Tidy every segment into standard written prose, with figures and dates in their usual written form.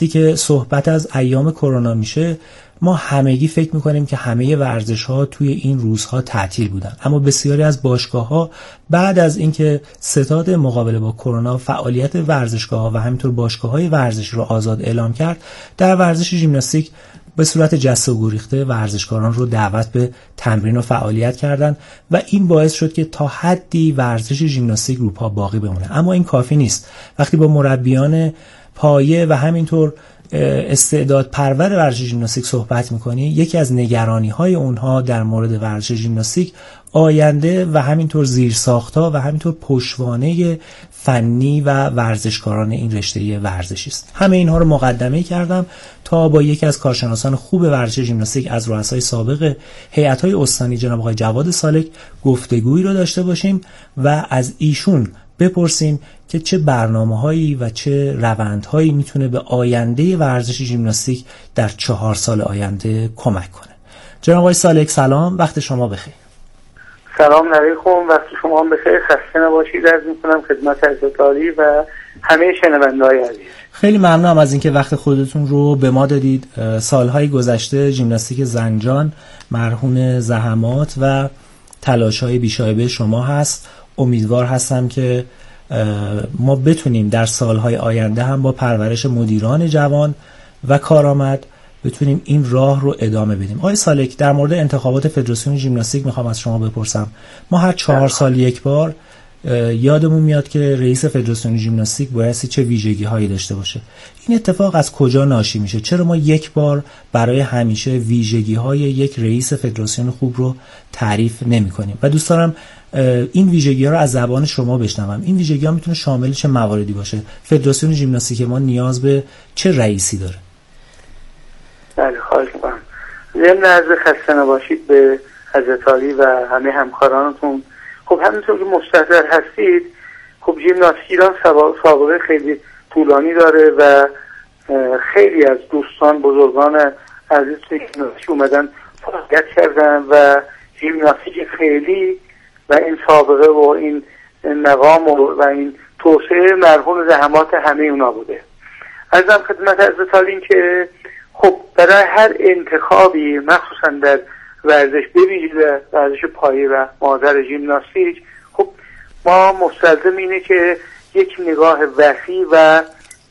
وقتی که صحبت از ایام کرونا میشه ما همگی فکر میکنیم که همه ورزش‌ها توی این روزها تعطیل بودن، اما بسیاری از باشگاه‌ها بعد از اینکه ستاد مقابله با کرونا فعالیت ورزشگاه‌ها و همینطور باشگاه‌های ورزشی رو آزاد اعلام کرد، در ورزش ژیمناستیک به صورت جسته و گریخته ورزشکاران رو دعوت به تمرین و فعالیت کردند و این باعث شد که تا حدی ورزش ژیمناستیک رو پا باقی بمونه. اما این کافی نیست. وقتی با مربیان پایه و همینطور استعداد پرور ورزش ژیمناستیک صحبت میکنی، یکی از نگرانی‌های اونها در مورد ورزش ژیمناستیک آینده و همینطور زیرساخت‌ها و همینطور پشتوانه فنی و ورزشکاران این رشته ورزشی است. همه اینها رو مقدمه کردم تا با یکی از کارشناسان خوب ورزش ژیمناستیک از رؤسای سابق هیئت‌های استانی جناب آقای جواد سالک گفتگویی رو داشته باشیم و از ایشون بپرسیم که چه برنامه‌هایی و چه روندهایی میتونه به آینده ورزش ژیمناستیک در 4 سال آینده کمک کنه. جناب آقای سالک سلام، وقت شما بخیر. سلام علیکم، وقت شما هم بخیر، خسته نباشید. عرض می‌کنم خدمت عزیزتاری و همه شنونده‌های عزیز. خیلی ممنونم از اینکه وقت خودتون رو به ما دادید. سالهای گذشته ژیمناستیک زنجان مرهون زحمات و تلاش‌های بی‌شایبه شما هست. امیدوار هستم که ما بتونیم در سالهای آینده هم با پرورش مدیران جوان و کارآمد بتونیم این راه رو ادامه بدیم. آقای سالک، در مورد انتخابات فدراسیون ژیمناستیک میخوام از شما بپرسم. ما هر 4 سال یک بار یادمون میاد که رئیس فدراسیون ژیمناستیک بایستی چه ویژگی هایی داشته باشه. این اتفاق از کجا ناشی میشه؟ چرا ما یک بار برای همیشه ویژگی های یک رئیس فدراسیون خوب رو تعریف نمی کنیم؟ و دوست دارم این ویژگی ها رو از زبان شما بشنوم. این ویژگی ها میتونه شامل چه مواردی باشه؟ فدراسیون ژیمناستیک ما نیاز به چه رئیسی داره؟ بله، خواهش می‌کنم. ضمن عرض خسته نباشید به حضرت عالی و همه همکارانتون. خب همینطور که مستحضر هستید، خب ژیمناستیک ایران سابقه خیلی طولانی داره و خیلی از دوستان بزرگان عزیز توی ژیمناستیک اومدن فعالیت کردن و ژیمناستیک خیلی و این سابقه و این مقام و این توسعه مرهون زحمات همه اونا بوده. عرضم خدمت حضرت عالی که خب برای هر انتخابی مخصوصا در ورزش بویژه ورزش پایه و مادر ژیمناستیک، خب ما مستلزم اینه که یک نگاه وسیع و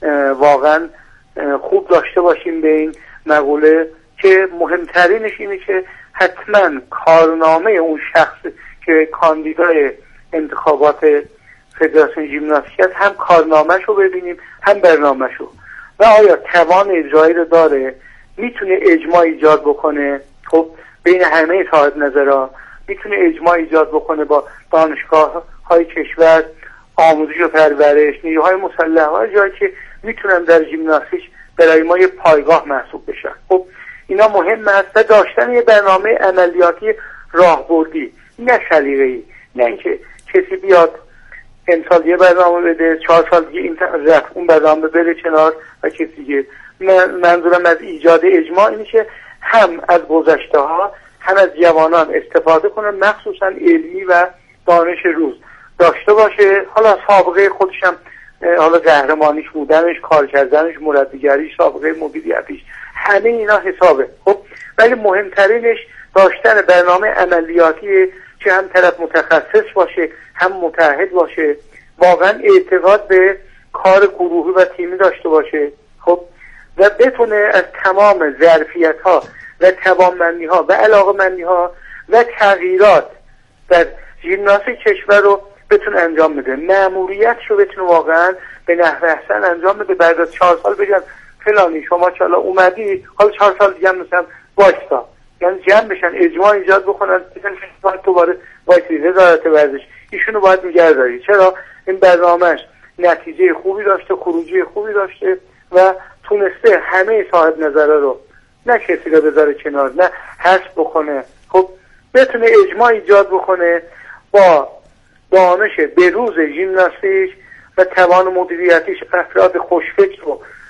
واقعا خوب داشته باشیم به این مقوله که مهمترینش اینه که حتما کارنامه اون شخص که کاندیدای انتخابات فدراسیون ژیمناستیک است هم کارنامه‌ش رو ببینیم هم برنامه‌ش رو و آیا توان اجرایی رو داره، میتونه اجماع ایجاد بکنه. خب بین همه صاحب نظرها میتونه اجماع ایجاد بکنه با دانشگاه های کشور، آموزش و پرورش، نیروهای مسلح ها، جایی که میتونن در ژیمناستیک برای ما یه پایگاه محسوب بشن. خب اینا مهم است و داشتن یه برنامه عملیاتی راهبردی، نه سلیقه‌ای، نه اینکه کسی بیاد امسال یه برنامه بده 4 سال دیگه این رفت اون برنامه بره کنار و کسی دیگه. منظورم از ایجاد اجماع اینه که هم از گذشته ها هم از جوانان استفاده کنن، مخصوصا علمی و دانش روز داشته باشه. حالا سابقه خودشم، حالا قهرمانیش بودنش، کار کردنش، مربیگریش، سابقه مدیریتیش، همه اینا حسابه. خب ولی مهمترینش داشتن برنامه عملیاتی که هم طرف متخصص باشه هم متعهد باشه، واقعا اعتقاد به کار گروهی و تیمی داشته باشه. خب و بتونه از تمام ظرفیت‌ها و توانمندی‌ها و علاقه‌مندی‌ها و تغییرات در ژیمناستیک کشور رو بتونه انجام بده، مأموریتش رو بتونه واقعا به نحو احسن انجام بده. بعد از 4 سال بگن فلانی شما چالا اومدی، حالا 4 سال دیگه مثلا وایستا، یعنی جمع بشن، اجماع ایجاد بکنن، مثلا دوباره وایسی وزارت ورزش ایشونو باید نگه داری. چرا؟ این برنامه‌اش نتیجه خوبی داشته، خروجی خوبی داشته و تونسته همه صاحب نظره رو نه کسی رو بذاره کنار، نه حذف بکنه. خب بتونه اجماع ایجاد بکنه با دانش به روز ژیمناستیک و توان مدیریتیش، افراد خوشفکر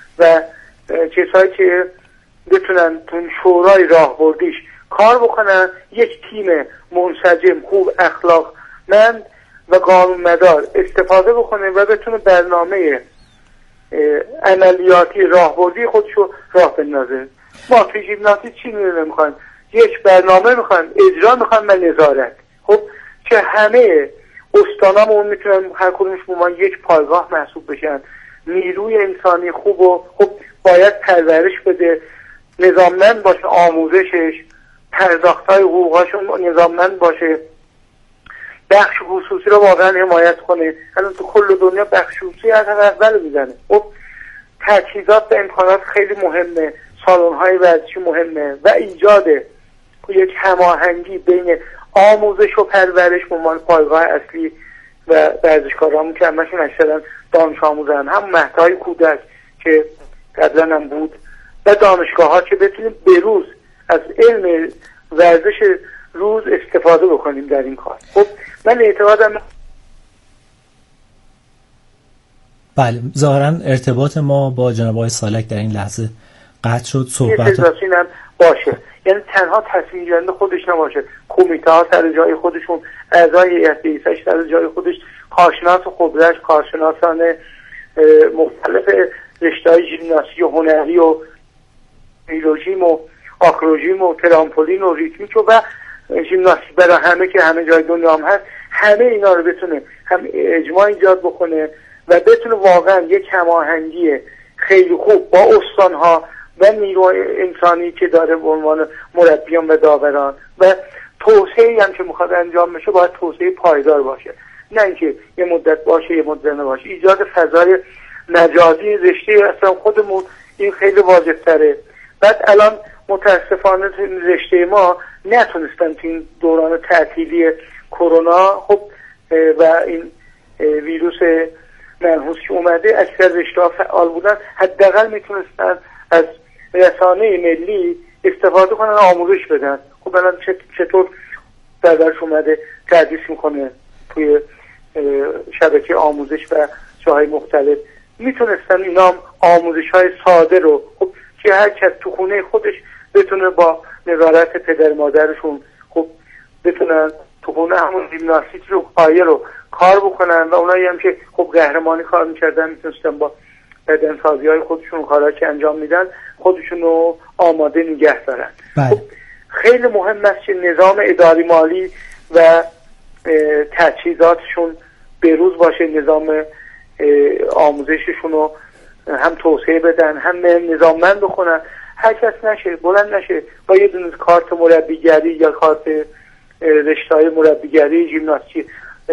و کسایی که بتونن تو شورای راهبردیش کار بکنن، یک تیم منسجم، خوب، اخلاقمند و قانونمدار استفاده بکنه و بتونه برنامه عملیاتی راهبردی خودشو راه بندازه. ما توی ژیمناستیک چی میخوایم؟ یک برنامه میخوایم، اجرا میخوایم و نظارت. خب که همه استانامون میتونن هر کدومش بمان یک پایگاه محسوب بشن. نیروی انسانی خوب و خب باید پرورش بده، نظاممند باشه، آموزشش، پرداختای حقوقاشون نظاممند باشه، بخش خصوصی رو واقعا حمایت کنه. الان تو کل دنیا بخش خصوصی از اول میزنه. خب تجهیزات و امکانات خیلی مهمه، سالن‌های ورزشی مهمه و ایجاد یک هماهنگی بین آموزش و پرورش به عنوان پایگاه اصلی و ورزشکارامون که همشون اکثرا دانش آموزن، هم مهدهای کودک که قبلا هم بود و دانشگاه ها که بتونیم به روز از علم ورزش روز استفاده بکنیم در این کار. خب من اعتقادم بله ظاهرا ارتباط ما با جناب آقای سالک در این لحظه قطع شد. صحبت هم باشه، یعنی تنها تصمیم گیرنده خودش نباشه، کمیته ها سر جای خودشون، اعضای هیئت رئیسش سر جای خودش، کارشناس خودش، کارشناسان مختلف رشته‌های ژیمناستیک و هنری و بیولوژیم و آکروژیم و ترامپولین و ریتمیک و ژیمناستیک برای همه که همه جای دنیا هم هست، همه اینا رو بتونه هم اجماع ایجاد بکنه و بتونه واقعا یک هماهنگی خیلی خوب با استان‌ها و نیروی انسانی که داره به عنوان مربیان و داوران و توسعه‌ای هم که میخواد انجام بشه باید توسعه پایدار باشه، نه اینکه یه مدت باشه یه مدت نباشه. ایجاد فضای مجازی رشته اصلا خودمون این خیلی واجب‌تره. بعد الان متاسفانه رشته ما نتونستن تو این دوران تعطیلی کرونا خب و این ویروس منحوس که اومده اکثر رشته‌ها فعال بودن، حداقل میتونستن از رسانه ملی استفاده کنن، آموزش بدن. خب الان چطور درش اومده تدریس میکنه توی شبکه آموزش و جاهای مختلف. میتونستن اینا هم آموزش‌های ساده رو خب که هر کس تو خونه خودش بتونه با نظارت پدر مادرشون خب بتونن تو خونه همون ژیمناستیک رو پایه رو کار بکنن و اونایی هم که خب قهرمانی کار میکردن میتونستن با بدنسازی‌های خودشون کارهایی که انجام میدن خودشون رو آماده نگه دارن. خب خیلی مهم است که نظام اداری مالی و تجهیزاتشون بروز باشه، نظام آموزششون رو هم توسعه بدن هم نظاممند بکنن، هر کس نشه بلند نشه با یه دونه کارت مربیگری یا کارت رشته‌های مربیگری ژیمناستیک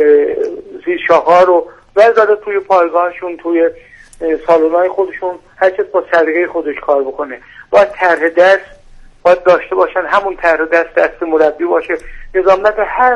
زیر شاه‌ها رو وزاره توی پایگاهشون توی سالن‌های خودشون هر کس با سلیقه خودش کار بکنه. باید طرح دست باید داشته باشن، همون طرح دست مربی باشه، نظامت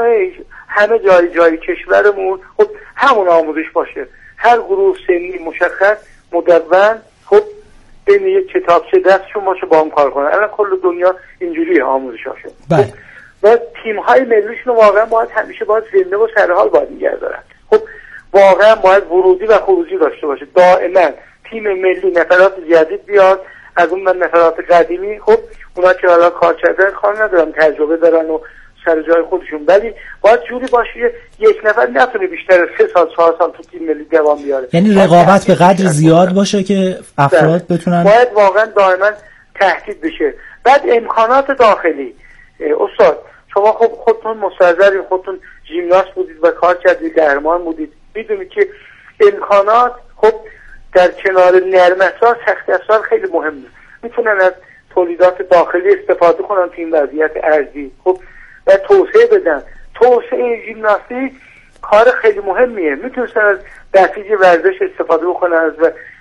همه جای کشورمون خب همون آموزش باشه، هر گروه سنی مشخص مدون خب بین یک کتابچه دستشون باشه با هم کار کنن. الان کل دنیا اینجوری آموزشاشون. بله. و تیم‌های ملیشون واقعا باید همیشه باید زنده و سرحال باید نگه دارن. خب واقعا باید ورودی و خروجی داشته باشه. دائما تیم ملی نفرات جدید بیاد، از اون من نفرات قدیمی خب اونا که حالا کار کردن کار ندارن، تجربه دارن و سر جای خودشون، ولی باید جوری باشه یک نفر نتونه بیشتر 3 سال 4 سال تو تیم ملی دوام بیاره. یعنی رقابت به قدر زیاد باشه که افراد بتونن، باید واقعا دائما تهدید بشه. بعد امکانات داخلی، استاد شما خب خودتون مستحضرین، خودتون ژیمناست بودید و کار کردید، قهرمان بودید، میدونید که امکانات خب در کنار نرم افزار سخت افزار خیلی مهمه. میتونن از تولیدات داخلی استفاده کنن تو این وضعیت ارضی خب و توسعه بدن. توسعه ژیمناستیک کار خیلی مهمیه. میتونن از بسیج ورزش استفاده بکنن، از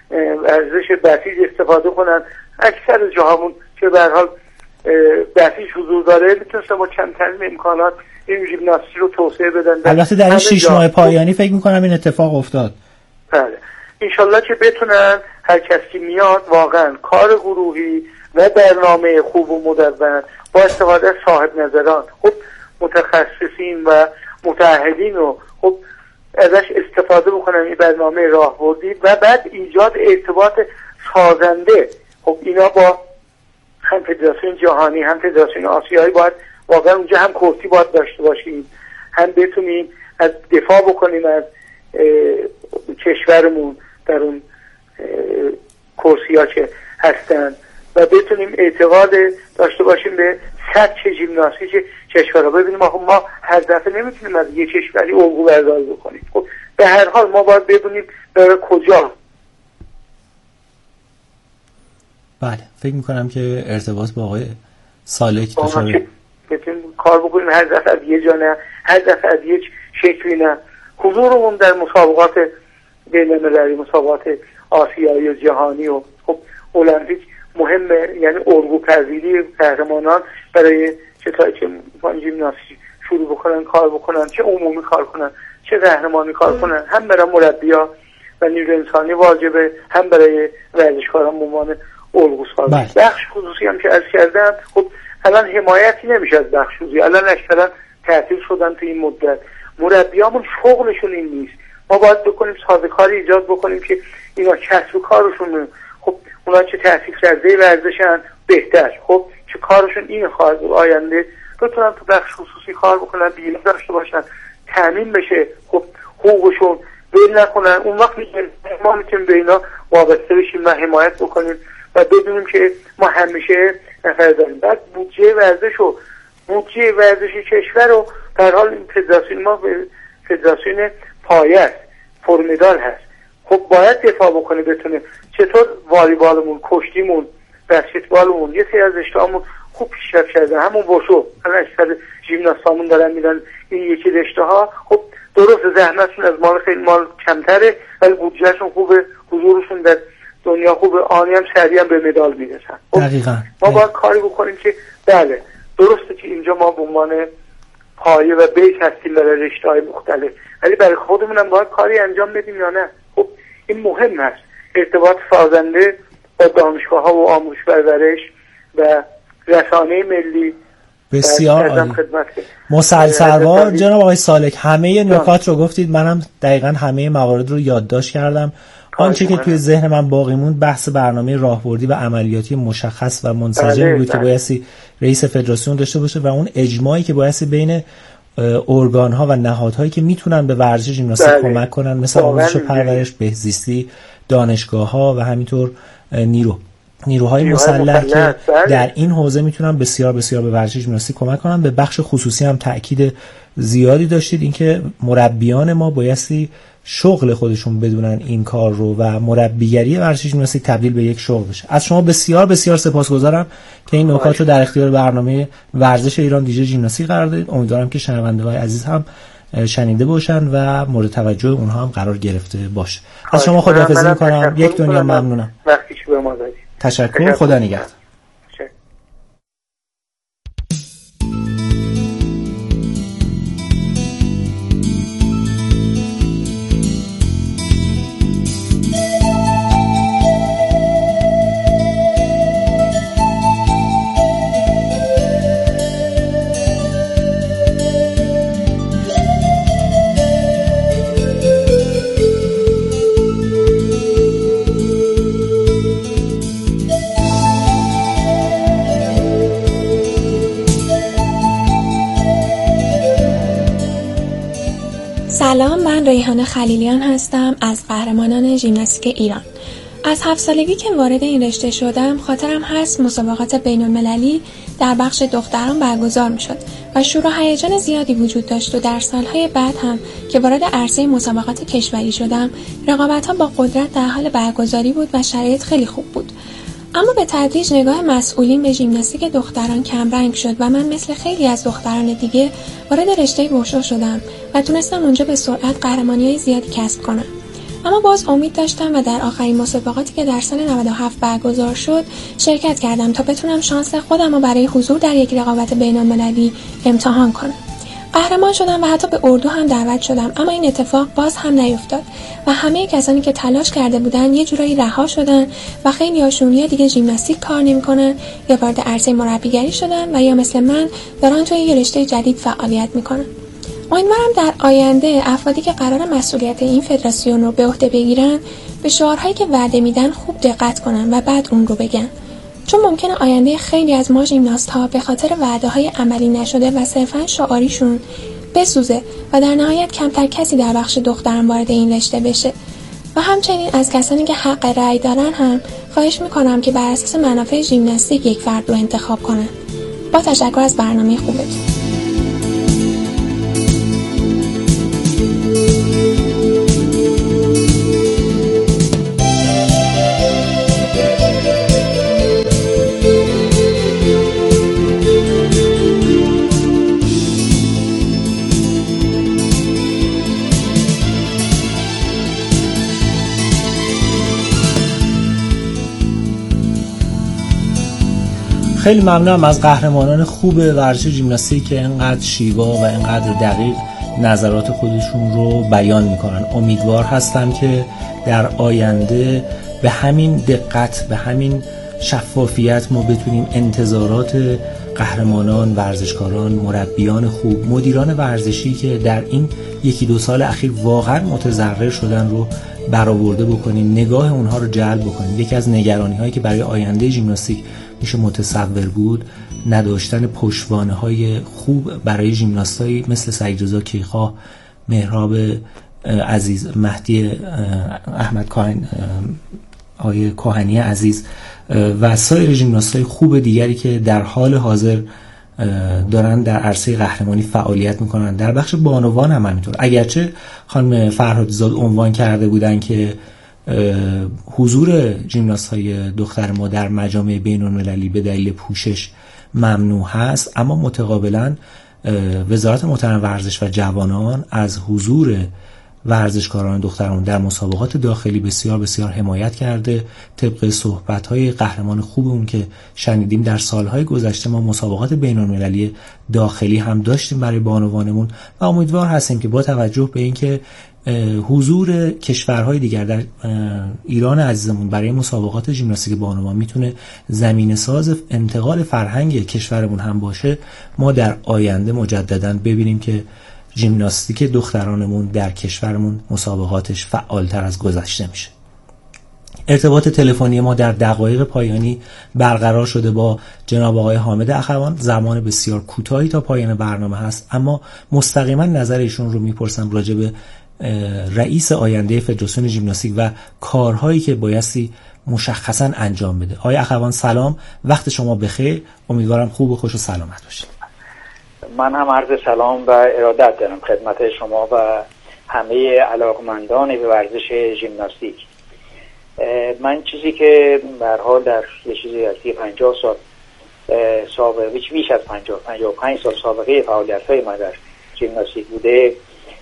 ورزش بسیج استفاده کنن. اکثر جاهامون که به هر حال بسیج حضور داره میتونن با کمترین امکانات این ژیمناستیک رو توسعه بدن. البته در این 6 ماه پایانی فکر میکنم این اتفاق افتاد. بله انشالله که بتونن هر کسی که میاد واقعا کار گروهی و برنامه خوب و مدون با استفاده از صاحب نظران خب متخصصین و متعهدین رو خب ازش استفاده بکنن این برنامه راهبردی و بعد ایجاد ارتباط سازنده. خب اینا با هم فدراسیون جهانی هم فدراسیون آسیایی باید واقعا اونجا هم کرسی باید داشته باشیم، هم بتونیم از دفاع بکنیم از کشورمون در اون کورسیا که هستن و بتونیم اعتقاد داشته باشیم به سطح ژیمناستیک کشورها. ببینیم آخه ما هر دفعه نمیتونیم از یک کشوری الگو برداری بکنیم. خب به هر حال ما باید بدونیم برای کجا. بله فکر میکنم که ارتباط با آقای سالک بتونیم کار بکنیم، هر دفعه از یه جا نه، هر دفعه از یک شکلی نه. حضورمون در مسابقات بین‌المللی، مسابقات آسیایی و جهانی و خب المپیک مهمه، یعنی الگو پذیری قهرمانان برای چه ژیمناستیک شروع بکنن کار بکنن، چه عمومی کار کنن چه قهرمانی کار کنن، هم برای مربی‌ها و نیروی انسانی واجبه، هم برای ورزشکاران به عنوان الگوساز. بخش خصوصی هم که عرض کردم، خب الان حمایتی نمیشه از بخش خصوصی، الان اکثرا تعطیل شدن تو این مدت. مربیامون شغلشون این نیست، ما باید بکنیم سازوکاری ایجاد بکنیم که اینا کسب و کارشون، خب اونا چه تحصیل کرده ورزشن بهتر، خب چه کارشون این خواهد آینده بتونن تو بخش خصوصی کار بکنن، بیمه داشته باشن، تامین بشه، خب حقوقشون بیل نکنن. اون وقت ما میتونیم به اینا وابسته بشیم و حمایت بکنیم و بدونیم که ما همیشه نفر داریم. بعد بودجه ورزش کشور رو در حال فدراسیون ما فدراسیون پایه فرمدال هست، خب باید دفاع بکنه، بتونه چطور والیبالمون، کشتیمون، بسکتبالمون، یه سری از رشته‌هامون خوب پیشرفت کرده. همون وشو الان اکثر ژیمناستامون دارن میرن این یکی رشته‌ها، خب درست زحمتشون از خیلی مال کمتره ولی بودجهشون خوبه، حضورشون در دنیا خوبه، آنی هم سریعا به مدال میرسن. دقیقاً ما باید کاری بکنیم که بله درسته که اینجا ما به عنوان پایه و بیس هستیم برای رشته‌های مختلف، ولی برای خودمون هم باید کاری انجام بدیم یا نه. خب این مهم هست، ارتباط سازنده با دانشگاه‌ها و آموزش پرورش و رسانه ملی. بسیار عالی. مسلسل‌وار جناب آقای سالک همه نکات رو گفتید، منم دقیقاً همه موارد رو یادداشت کردم. آنچه که توی ذهن من باقی موند بحث برنامه راهبردی و عملیاتی مشخص و منسجم بود که بایستی رئیس فدراسیون داشته باشه و اون اجماعی که بایستی بین ارگان‌ها و نهادهایی که میتونن به ورزش ژیمناستیک کمک کنن، مثل آموزش و پرورش، بهزیستی، دانشگاه‌ها و همینطور نیروهای مسلح که در این حوزه میتونن بسیار بسیار به ورزش ژیمناستیک کمک کنن. به بخش خصوصی هم تأکید زیادی داشتید، اینکه مربیان ما بایستی شغل خودشون بدونن این کار رو و مربیگری ورزش ژیمناستیک تبدیل به یک شغل بشه. از شما بسیار بسیار سپاسگزارم که این نکات رو در اختیار برنامه ورزش ایران دیجی ژیمناستیک قرار دادید. امیدوارم که شنونده‌های عزیز هم شنیده باشن و مورد توجه اونها هم قرار گرفته باشه. از شما خداحافظی می‌کنم. یک دنیا ممنونم. وقتی که به ما دادید. تشکر. خدا نگهدار. سلام، من ریحانه خلیلیان هستم از قهرمانان ژیمناستیک ایران. از 7 سالگی که وارد این رشته شدم خاطرم هست مسابقات بین‌المللی در بخش دختران برگزار می‌شد و شور و هیجان زیادی وجود داشت و در سالهای بعد هم که وارد عرصه مسابقات کشوری شدم رقابت‌ها با قدرت در حال برگزاری بود و شرایط خیلی خوب بود. اما به تدریج نگاه مسئولین به ژیمناستیک دختران کمرنگ شد و من مثل خیلی از دختران دیگه وارد رشته وشو شدم و تونستم اونجا به سرعت قهرمانی‌های زیادی کسب کنم. اما باز امید داشتم و در آخرین مسابقاتی که در سال 97 برگزار شد شرکت کردم تا بتونم شانس خودم رو برای حضور در یک رقابت بین‌المللی امتحان کنم. قهرمان شدم و حتی به اردو هم دعوت شدم، اما این اتفاق باز هم نیفتاد و همه کسانی که تلاش کرده بودن یه جورایی رها شدن و خیلی هاشون یا دیگه ژیمناستیک کار نمی‌کنن یا وارد عرصه مربیگری شدن و یا مثل من دارن توی یه رشته جدید فعالیت می‌کنن. امیدوارم در آینده افرادی که قرار مسئولیت این فدراسیون رو به عهده بگیرن به شعارهایی که وعده میدن خوب دقت کنن و بعد اون رو بگن، چون ممکنه آینده خیلی از ما ژیمناست‌ها به خاطر وعده‌های عملی نشده و صرفاً شعاریشون بسوزه و در نهایت کمتر کسی در بخش دختران وارد این رشته بشه. و همچنین از کسانی که حق رأی دارن هم خواهش میکنم که بر اساس منافع ژیمناستیک یک فرد رو انتخاب کنن. با تشکر از برنامه خوبتون. خیلی ممنونم از قهرمانان خوب ورزش ژیمناستیک که اینقدر شیوا و اینقدر دقیق نظرات خودشون رو بیان میکنن. امیدوار هستم که در آینده به همین دقت، به همین شفافیت ما بتونیم انتظارات قهرمانان، ورزشکاران، مربیان خوب، مدیران ورزشی که در این 1-2 سال اخیر واقعا متضرر شدن رو برآورده بکنیم، نگاه اونها رو جلب بکنیم. یکی از نگرانی هایی که برای آینده ژیمناستیک میشه متصور بود، نداشتن پشتوانه‌های خوب برای ژیمناستایی مثل سعیدرضا کیخواه، مهراب عزیز، مهدی احمد کاهن، آقای کاهنی عزیز و سایر ژیمناستای خوب دیگری که در حال حاضر دارن در عرصه قهرمانی فعالیت میکنن. در بخش بانوان هم همینطور. اگرچه خانم فرهادی‌زاد عنوان کرده بودن که حضور ژیمناست‌های دختر ما در مجامع بین‌المللی به دلیل پوشش ممنوع هست، اما متقابلاً وزارت محترم ورزش و جوانان از حضور ورزشکاران دختران در مسابقات داخلی بسیار بسیار حمایت کرده. طبق صحبت‌های قهرمان خوبمون که شنیدیم، در سالهای گذشته ما مسابقات بین‌المللی داخلی هم داشتیم برای بانوانمون و امیدوار هستیم که با توجه به اینکه حضور کشورهای دیگر در ایران عزیزمون برای مسابقات ژیمناستیک بانوان میتونه زمینه ساز انتقال فرهنگ کشورمون هم باشه، ما در آینده مجدداً ببینیم که ژیمناستیک دخترانمون در کشورمون مسابقاتش فعالتر از گذشته میشه. ارتباط تلفنی ما در دقایق پایانی برقرار شده با جناب آقای حامد اخوان. زمان بسیار کوتاهی تا پایان برنامه هست، اما مستقیما نظر ایشون رو میپرسم راجع به رئیس آینده فدراسیون ژیمناستیک و کارهایی که بایستی مشخصا انجام بده. آقای اخوان سلام، وقت شما بخیر، امیدوارم خوب و خوش و سلامت باشید. من هم عرض سلام و ارادت دارم خدمت شما و همه علاقمندان به ورزش ژیمناستیک. من چیزی که به هر حال در یه چیزی از 50 سال سابقه، بیش از 55 سال سابقه فعالیت‌های من در ژیمناستیک بوده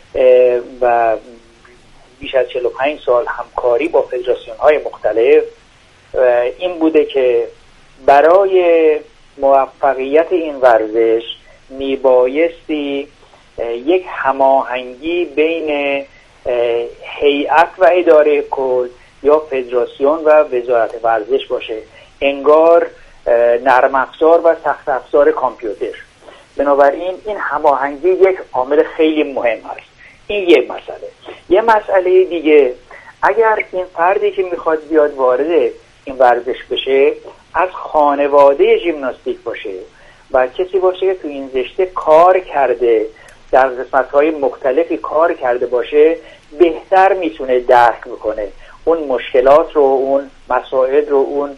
و بیش از 45 سال همکاری با فدراسیون‌های مختلف، این بوده که برای موفقیت این ورزش میبایستی یک هماهنگی بین هیئت و اداره کل یا فدراسیون و وزارت ورزش باشه، انگار نرم افزار و سخت افزار کامپیوتر. بنابراین این هماهنگی یک عامل خیلی مهم است. این یک مسئله. یه مسئله دیگه، اگر این فردی که میخواد بیاد وارد این ورزش بشه از خانواده ژیمناستیک باشه و کسی باشه که تو این رشته کار کرده، در قسمت‌های مختلفی کار کرده باشه، بهتر میتونه درک بکنه اون مشکلات رو، اون مسائل رو، اون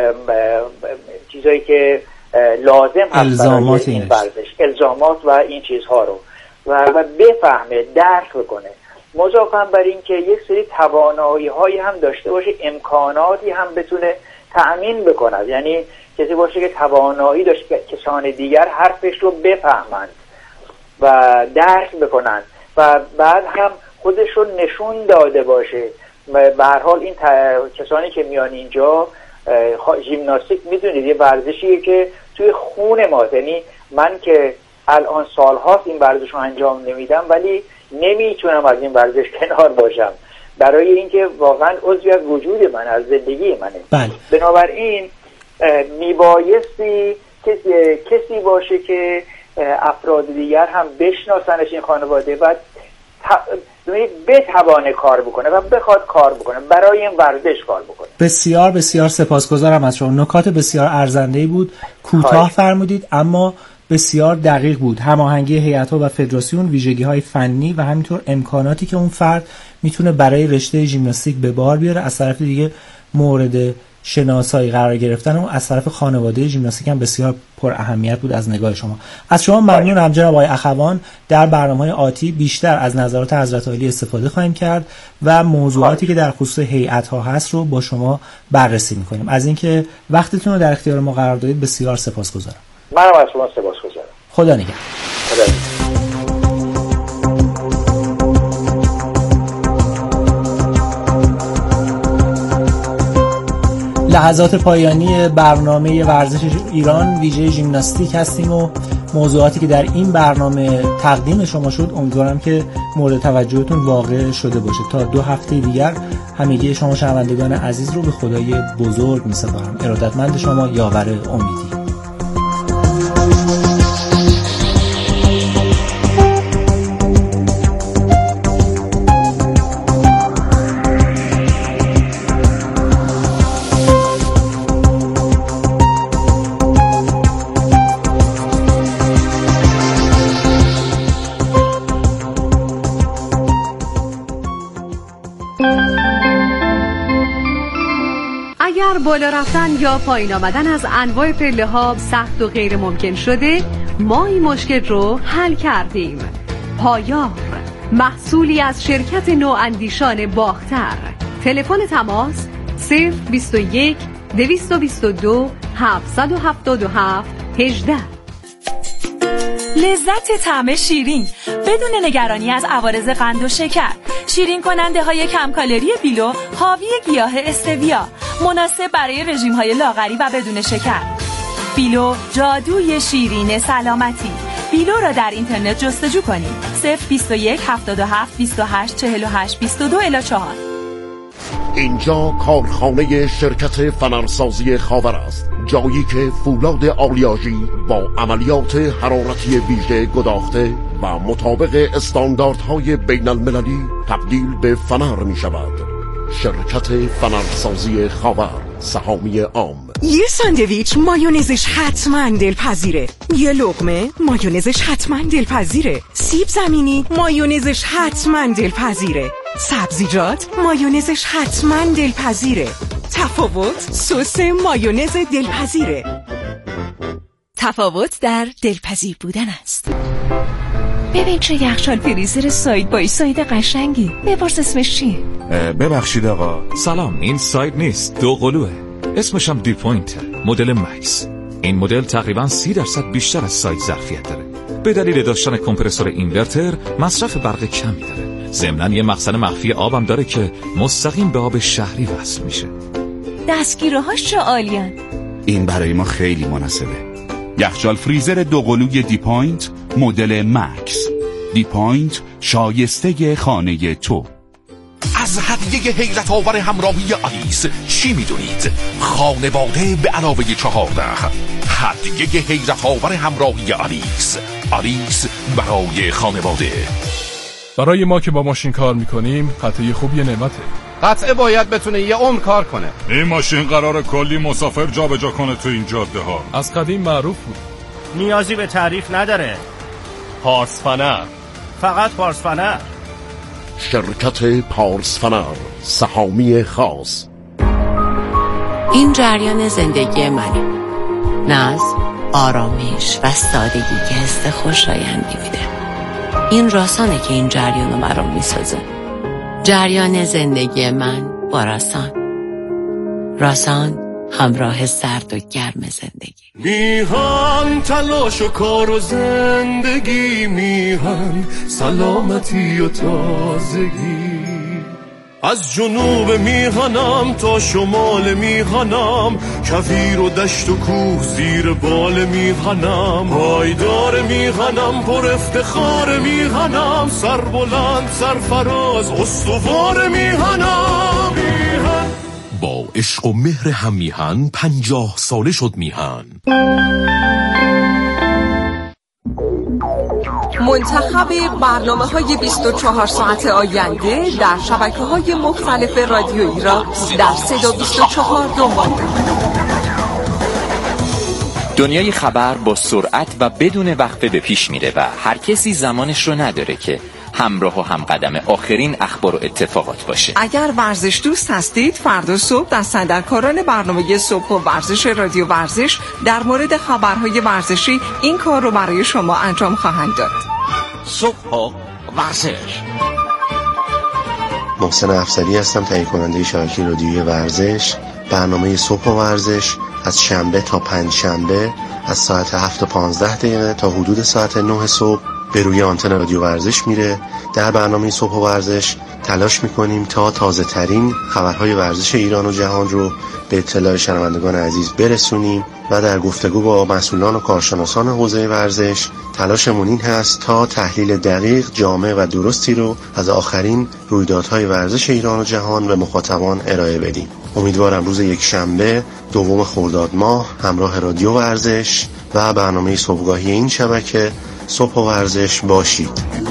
چیزایی که لازم هست برای این ورزش، الزامات و این چیزها رو و بفهمه، درک بکنه. مضافاً بر این که یک سری توانایی‌هایی هم داشته باشه، امکاناتی هم بتونه تأمین بکنه. یعنی کسی باشه که توانایی داشته که کسان دیگر حرفش رو بفهمند و درک بکنند و بعد هم خودش رو نشون داده باشه. به هر حال این کسانی که میان اینجا، ژیمناستیک میدونید یه ورزشیه که توی خون ما، یعنی من که الان سالهاست این ورزش رو انجام نمیدم ولی نمیتونم از این ورزش کنار باشم، برای اینکه واقعا عضوی از وجود من، از زندگی منه. بله. بنابراین میبایستی کسی باشه که افراد دیگر هم بشناسنش، این خانواده، و بتوانه کار بکنه و بخواد کار بکنه، برای این ورزش کار بکنه. بسیار بسیار سپاسگزارم از شما. نکات بسیار ارزنده‌ای بود، کوتاه فرمودید اما بسیار دقیق بود. هماهنگی هیئت‌ها و فدراسیون، ویژگی‌های فنی و همینطور امکاناتی که اون فرد میتونه برای رشته ژیمناستیک به بار بیاره. از طرف دیگه مورد شناسایی قرار گرفتن و از طرف خانواده ژیمناستیک هم بسیار پر اهمیت بود از نگاه شما. از شما ممنونم جناب آقای اخوان. در برنامه‌های آتی بیشتر از نظرات حضرت عالی استفاده خواهیم کرد و موضوعاتی که در خصوص هیئت‌ها هست رو با شما بررسی می‌کنیم. از اینکه وقتتون رو در اختیار ما قرار دادید بسیار سپاسگزارم. منم از شما سپاسگزارم. خدا نگهدار. لحظات پایانی برنامه ورزش ایران ویژه ژیمناستیک هستیم و موضوعاتی که در این برنامه تقدیم شما شد امیدوارم که مورد توجهتون واقع شده باشه. تا 2 هفته دیگر همگی شما شنوندگان عزیز رو به خدای بزرگ می‌سپارم. ارادتمند شما، یاور امیدی. بالا رفتن یا پایین آمدن از انواع پله ها سخت و غیر ممکن شده، ما این مشکل رو حل کردیم. پایار، محصولی از شرکت نواندیشان باختر. تلفن تماس 021 222 777 18. لذت طعم شیرین بدون نگرانی از عوارض قند و شکر. شیرین کننده های کم کالری بیلو حاوی گیاه استویا، مناسب برای رژیم های لاغری و بدون شکر. بیلو، جادوی شیرین سلامتی. بیلو را در اینترنت جستجو کنید. 021 77 28 48 22 الی 4. اینجا کارخانه شرکت فنرسازی خاور است، جایی که فولاد آلیاژی با عملیات حرارتی ویژه گداخته و مطابق استانداردهای بین المللی تبدیل به فنر می شود. شرکت فنرسازی خاور، سهامی عام. یه ساندویچ مایونزش حتما دلپذیره، یه لقمه مایونزش حتما دلپذیره، سیب زمینی مایونزش حتما دلپذیره، سبزیجات مایونزش حتما دلپذیره. تفاوت سس مایونز دلپذیره. تفاوت در دلپذیر بودن است. ببین چه یخچال فریزر ساید بای ساید قشنگی. بپرس اسمش چیه؟ ببخشید آقا، سلام، این ساید نیست، 2 قلوه. اسمش هم دی پوینت، مدل مکس. این مدل تقریبا 30% بیشتر از ساید ظرفیت داره. به دلیل داشتن کمپرسور اینورتر مصرف برق کمی داره. ضمناً یه مخزن مخفی آبم داره که مستقیم به آب شهری وصل میشه. دستگیره‌هاش چه عالیان. این برای ما خیلی مناسبه. یخچال فریزر 2 قلوی دی پوینت مدل مکس. دی پوینت، شایسته خانه تو. از هدیه حیرت آور همراهی آلیس چی میدونید؟ خانواده به علاوه 14. هدیه حیرت آور همراهی آلیس. آلیس برای خانواده. برای ما که با ماشین کار میکنیم قطعه خوب یه نعمته. قطعه باید بتونه یه عمر کار کنه. این ماشین قراره کلی مسافر جابجا کنه تو این جاده ها. از قدیم معروف بود. نیازی به تعریف نداره. پارس فنر، فقط پارس فنر. شرکت پارس فنر، سهامی خاص. این جریان زندگی منه. ناز، آرامش و سادگی که حس خوشایندی میده. این راسانه که این جریانو برام میسازه. جریان زندگی من با راسان. راسان، همراه سرد و گرم زندگی. میهن تلاش و کار و زندگی، میهن سلامتی و تازگی. از جنوب میهنم تا شمال میهنم، کویر و دشت و کوه زیر بال میهنم. پایدار میهنم، پر افتخار میهنم، سربلند سرفراز استوار میهنم. با عشق و مهر هم میهن 50 ساله شد میهن. منتخب برنامه‌های 24 ساعت آینده در شبکه‌های مختلف رادیویی را در 3 تا 24 دنبال کنید. دنیای خبر با سرعت و بدون وقفه به پیش میره و هر کسی زمانش رو نداره که همراه و همقدم آخرین اخبار و اتفاقات باشه. اگر ورزش دوست هستید، فردا صبح دست‌اندرکاران برنامه صبح و ورزش رادیو ورزش در مورد خبرهای ورزشی این کار رو برای شما انجام خواهند داد. صبح و ورزش. محسن افضلی هستم، تهیه کننده شبکه رادیویی ورزش. برنامه صبح و ورزش از شنبه تا پنجشنبه از ساعت 7:15 تا حدود ساعت 9 صبح به روی آنتن رادیو ورزش میره. در برنامه صبح و ورزش تلاش میکنیم تا تازه ترین خبرهای ورزش ایران و جهان رو به اطلاع شنوندگان عزیز برسونیم و در گفتگو با مسئولان و کارشناسان حوزه ورزش تلاشمون این هست تا تحلیل دقیق، جامع و درستی رو از آخرین رویدادهای ورزش ایران و جهان به مخاطبان ارائه بدیم. امیدوارم روز یکشنبه 2 خرداد ماه همراه رادیو ورزش و برنامه صبحگاهی این شبکه صبح و ورزش باشید.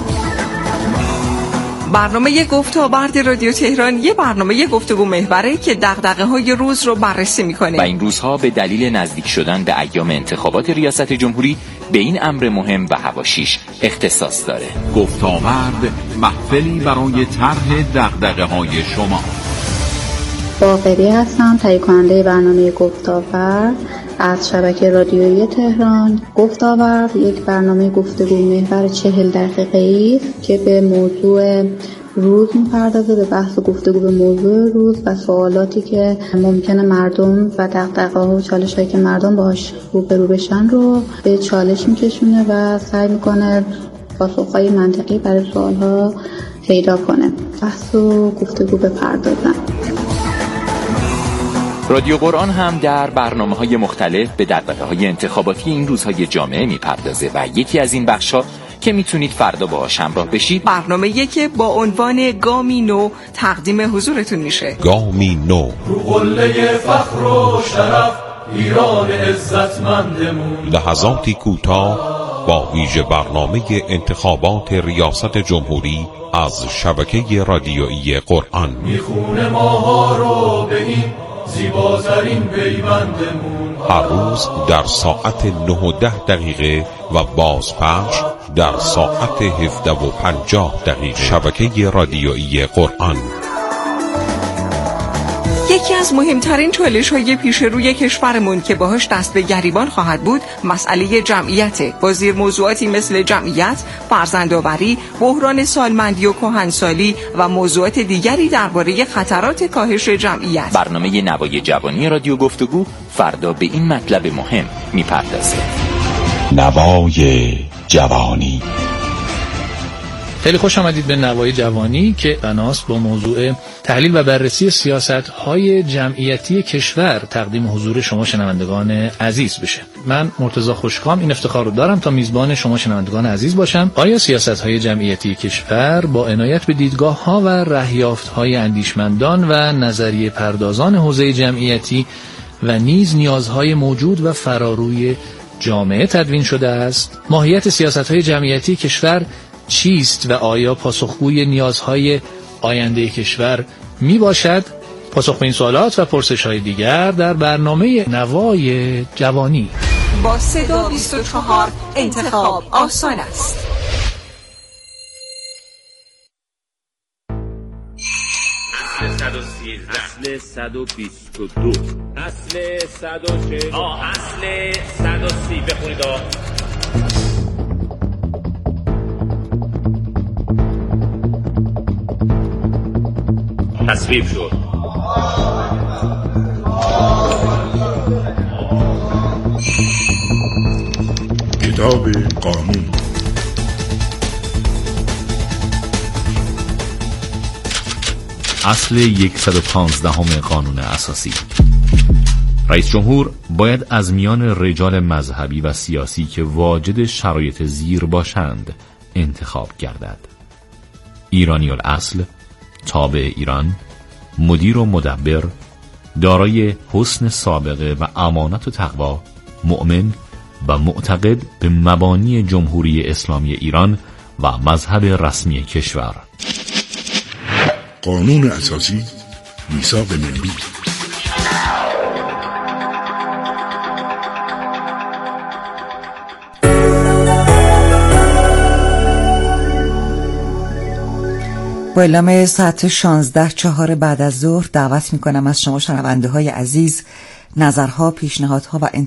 برنامه گفت‌وگوی رادیو تهران یه برنامه گفتگو محوره که دغدغه‌های روز رو بررسی می‌کنه و این روزها به دلیل نزدیک شدن به ایام انتخابات ریاست جمهوری به این امر مهم و حواشیش اختصاص داره. گفت‌وگوی محفلی برای طرح دغدغه‌های شما. باقری هستم، تهیه کننده برنامه گفت‌وگوی از شبکه رادیویی تهران. گفت‌وگوی یک برنامه گفتگو محور 40 دقیقه‌ای است که به موضوع روز می‌پردازه، به بحث گفتگو به موضوع روز و سوالاتی که ممکنه مردم و دغدغه‌ها و چالش‌هایی که مردم باهاش روبرو بشن رو به چالش می‌کشونه و سعی می‌کنه پاسخ‌های منطقی برای سوال‌ها پیدا کنه. بحث و گفتگو بپردازن. رادیو قرآن هم در برنامه‌های مختلف به دغدغه‌های انتخاباتی این روزهای جامعه میپردازه و یکی از این بخش‌ها که میتونید فردا باهاش همراه بشید برنامه‌ای که با عنوان گامی نو تقدیم حضورتون میشه. گامی نو رو قله فخر و شرف ایران عزتمندمون. لحظاتی کوتاه با ویژه برنامه انتخابات ریاست جمهوری از شبکه رادیویی قرآن. میخونه ماها رو به این زیباترین پیوندمون. هر روز در ساعت 9:10 و بازپخش در ساعت 17:50 شبکه رادیویی قرآن. یکی از مهمترین چالش‌های پیش روی کشورمون که باهاش دست به گریبان خواهد بود مسئله جمعیته، با زیر موضوعاتی مثل جمعیت، فرزندآوری، بحران سالمندی و کهنسالی و موضوعات دیگری درباره خطرات کاهش جمعیت. برنامه نوای جوانی رادیو گفتگو فردا به این مطلب مهم میپردازه. نوای جوانی. خیلی خوش آمدید به نوای جوانی که بناست با موضوع تحلیل و بررسی سیاست‌های جمعیتی کشور تقدیم حضور شما شنوندگان عزیز بشه. من مرتضی خوشکام این افتخار رو دارم تا میزبان شما شنوندگان عزیز باشم. آیا سیاست‌های جمعیتی کشور با عنایت به دیدگاه‌ها و رهیافت‌های اندیشمندان و نظریه پردازان حوزه جمعیتی و نیز نیازهای موجود و فراروی جامعه تدوین شده است؟ ماهیت سیاست‌های جمعیتی کشور چیست و آیا پاسخگوی نیازهای آینده کشور می باشد؟ پاسخ به این سوالات و پرسش‌های دیگر در برنامه نوای جوانی. با صدا 24 انتخاب آسان است. اصل 122 اصل 140 اصل 130 بخونید. تصویب شد. کتاب قانون. اصل 115 قانون اساسی. رئیس جمهور باید از میان رجال مذهبی و سیاسی که واجد شرایط زیر باشند انتخاب گردد: ایرانی الاصل، تابع ایران، مدیر و مدبر، دارای حسن سابقه و امانت و تقوا، مؤمن و معتقد به مبانی جمهوری اسلامی ایران و مذهب رسمی کشور. قانون اساسی، میثاق ملی. با اعلام ساعت 16:04 بعد از ظهر دعوت میکنم از شما شنونده های عزیز نظرها، پیشنهادها و